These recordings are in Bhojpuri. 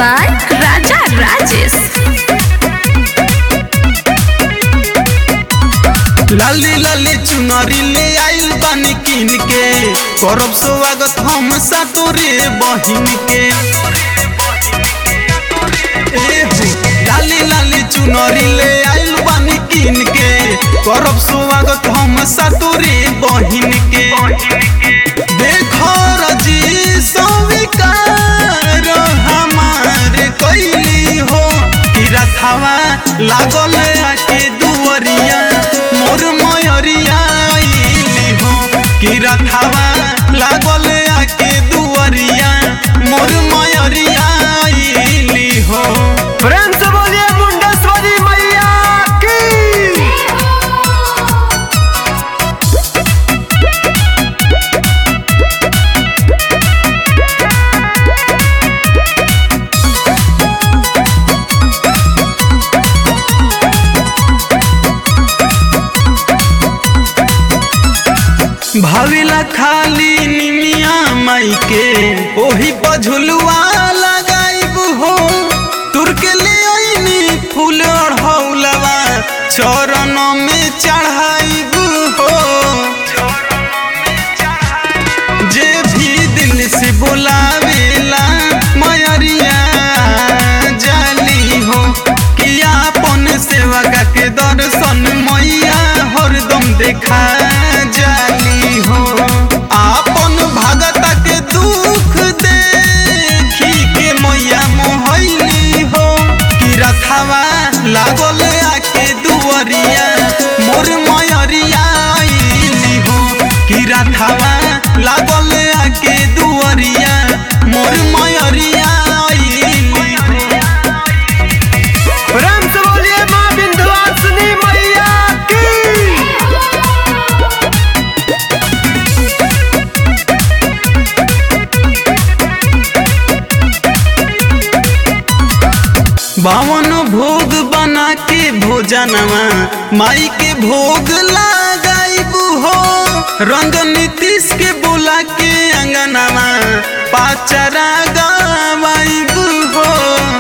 by Raja Rajesh. लाली लाली चुनरी ले आइल बानी किन के करब स्वागत हम सातोरे बहिन के। लाली लाली चुनरी ले आइल बानी किन के करब स्वागत हम सातोरे बहिन के। देखो रजी स्वीकार हमारे कैली हो कि रथवा लागल आके दुवरिया मोर मयरिया आइली हो कि रथवा लागल आके दुवरिया मोर मयरिया आइली हो। प्रेम से बोलिए मुंडेश्वरी मैया की। भाविला खाली निमिया माई के ओही पझुलुआ लगाइब हो तुर के ले आईनी फूल अढ़ौलवा चरण में चढ़ाइब हो। जे भी दिल से बोलावेला मयरिया जाली हो कि आपन सेवा के दर्शन मैया हरदम देखा जाली हो। आपन भगत के दुख देखी के मैया मोहली हो कि रथवा लागल आके दुवरिया मोर मयरिया आइली हो कि रथवा लागल आके दुवरिया मोर मयरिया आइली हो। प्रेम से बोलिए माँ विंध्यवासिनी मैया की। बावन भोग बना के भोजनवा माई के भोग लगाइब हो रंग नीतीश के बोला के अंगनवा पाचरा गावाइब हो।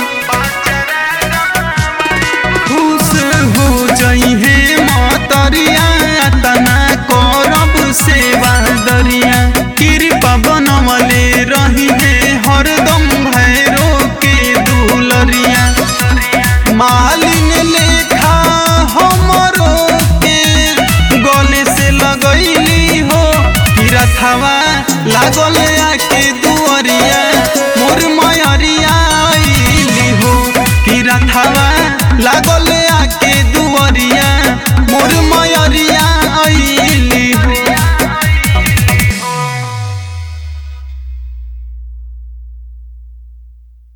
खुश हो जइहे मतरिया तना करब सेवा दरिया कृपा बनवले रही है हरदम भैरो के दुलरिया। मालिन लेखा हमरो के गले से लगैली हो कि रथवा लागल आके दुवरिया